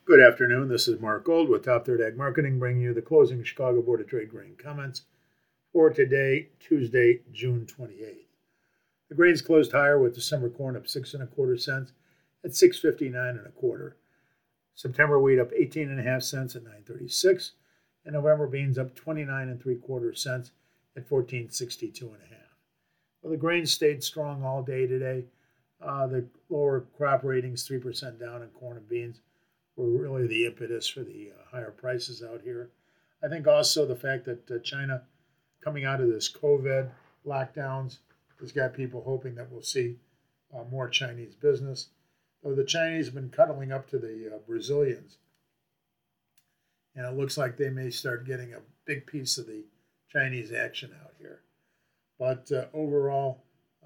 Good afternoon. This is Mark Gold with Top Third Ag Marketing, bringing you the closing Chicago Board of Trade grain comments for today, Tuesday, June 28th. The grains closed higher with December corn up 6 1/4 cents at 6.59 1/4. September wheat up 18 1/2 cents at 9.36, and November beans up 29 3/4 cents at 14.62 1/2. Well, the grains stayed strong all day today. The lower crop ratings, 3% down in corn and beans, were really the impetus for the higher prices out here. I think also the fact that China, coming out of this COVID lockdowns, has got people hoping that we'll see more Chinese business. Though the Chinese have been cuddling up to the Brazilians, and it looks like they may start getting a big piece of the Chinese action out here. But overall,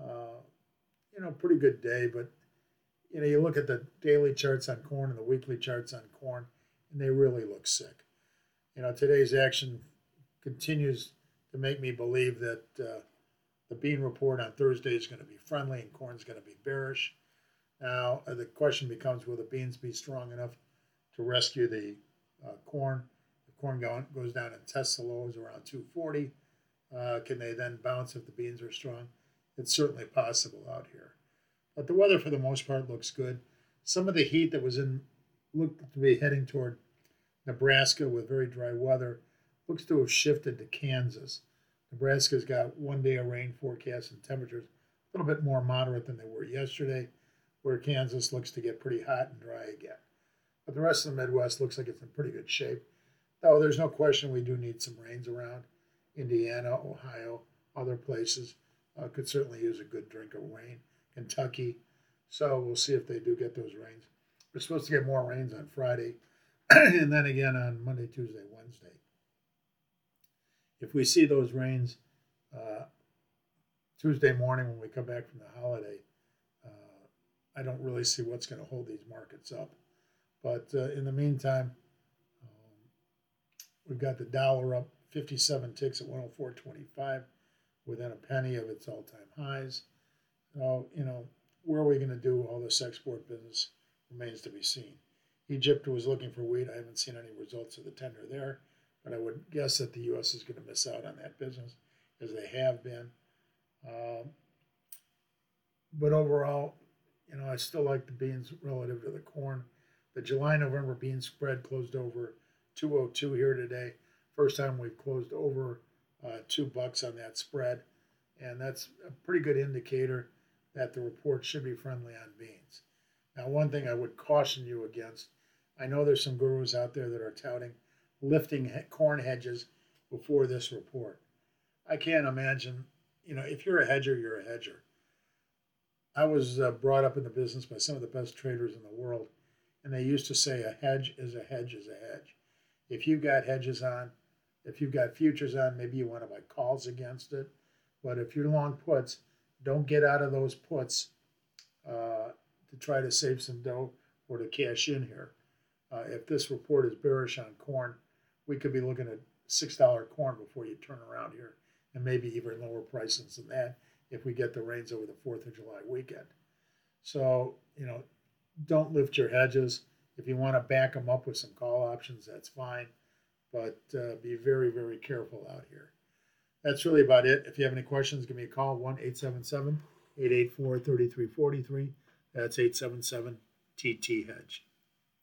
pretty good day. But you look at the daily charts on corn and the weekly charts on corn, and they really look sick. Today's action continues to make me believe that the bean report on Thursday is going to be friendly and corn's going to be bearish. Now, the question becomes, will the beans be strong enough to rescue the corn? If corn goes down and tests the lows around 240, can they then bounce if the beans are strong? It's certainly possible out here. But the weather, for the most part, looks good. Some of the heat that looked to be heading toward Nebraska with very dry weather looks to have shifted to Kansas. Nebraska's got 1 day of rain forecast and temperatures a little bit more moderate than they were yesterday, where Kansas looks to get pretty hot and dry again. But the rest of the Midwest looks like it's in pretty good shape. Though there's no question we do need some rains around. Indiana, Ohio, other places could certainly use a good drink of rain. Kentucky. So we'll see if they do get those rains. We're supposed to get more rains on Friday and then again on Monday, Tuesday, Wednesday. If we see those rains Tuesday morning when we come back from the holiday, I don't really see what's going to hold these markets up. But in the meantime, we've got the dollar up 57 ticks at 104.25, within a penny of its all-time highs. So, where are we going to do all this export business remains to be seen. Egypt was looking for wheat. I haven't seen any results of the tender there, but I would guess that the U.S. is going to miss out on that business, as they have been. But overall, I still like the beans relative to the corn. The July-November bean spread closed over 202 here today. First time we've closed over $2 on that spread, and that's a pretty good indicator that the report should be friendly on beans. Now, one thing I would caution you against, I know there's some gurus out there that are touting lifting corn hedges before this report. I can't imagine, if you're a hedger, you're a hedger. I was brought up in the business by some of the best traders in the world, and they used to say a hedge is a hedge is a hedge. If you've got hedges on, if you've got futures on, maybe you want to buy calls against it. But if you're long puts, don't get out of those puts to try to save some dough or to cash in here. If this report is bearish on corn, we could be looking at $6 corn before you turn around here, and maybe even lower prices than that if we get the rains over the 4th of July weekend. So, don't lift your hedges. If you want to back them up with some call options, that's fine. But be very, very careful out here. That's really about it. If you have any questions, give me a call, 1-877-884-3343. That's 877-TT-HEDGE.